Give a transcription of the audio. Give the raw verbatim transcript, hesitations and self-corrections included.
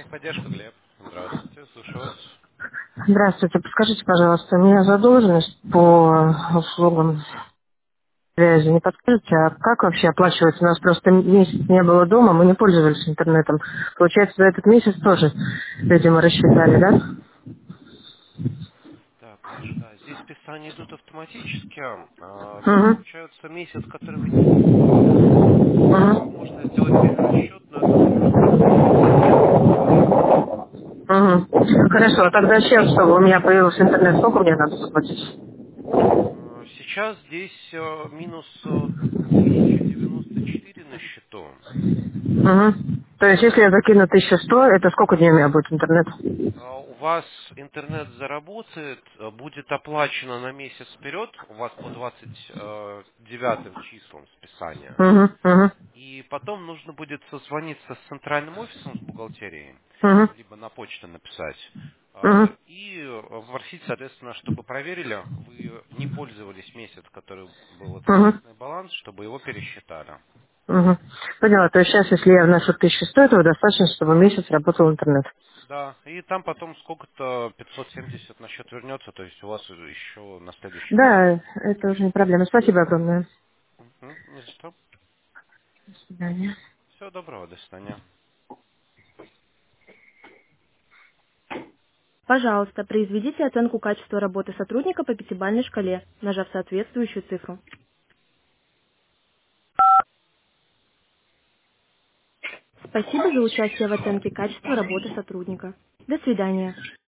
Техподдержка, Глеб. Здравствуйте, слушаю вас. Здравствуйте, подскажите, пожалуйста, у меня задолженность по услугам связи. Не подскажете, а как вообще оплачивается? У нас просто месяц не было дома, мы не пользовались интернетом. Получается, за этот месяц тоже, видимо, рассчитали, да? Так, вижу, да, здесь списания идут автоматически. А, Угу. получается, месяц, который вы не пользовались, а, Угу. можно сделать перерасчет, но это нужно проверить с бухгалтерией. Угу. Хорошо, а тогда сейчас, чтобы у меня появился интернет, сколько мне надо заплатить? А, Сейчас здесь а, минус а, тысяча девяносто четыре на счету. Угу. То есть, если я закину тысячу сто, это сколько дней у меня будет интернет? А, У вас интернет заработает, а, будет оплачено на месяц вперед, у вас по двадцать девятым числам списания. Угу. Угу. И потом нужно будет созвониться с центральным офисом, с бухгалтерией, Угу. либо на почту написать, Угу. а, и попросить, соответственно, чтобы проверили, вы не пользовались месяц, который был Угу. отрицательный баланс, чтобы его пересчитали. Угу. Поняла. То есть сейчас, если я вношу тысячу сто, этого достаточно, чтобы месяц работал интернет. Да, и там потом сколько-то пятьсот семьдесят на счет вернется, то есть у вас еще на следующий месяц Да, будет это уже не оплачено. проблема. Спасибо огромное. Мгм, не за что. До свидания. Всего доброго, до свидания. Пожалуйста, произведите оценку качества работы сотрудника по пятибалльной шкале, нажав соответствующую цифру. Спасибо за участие в оценке качества работы сотрудника. До свидания.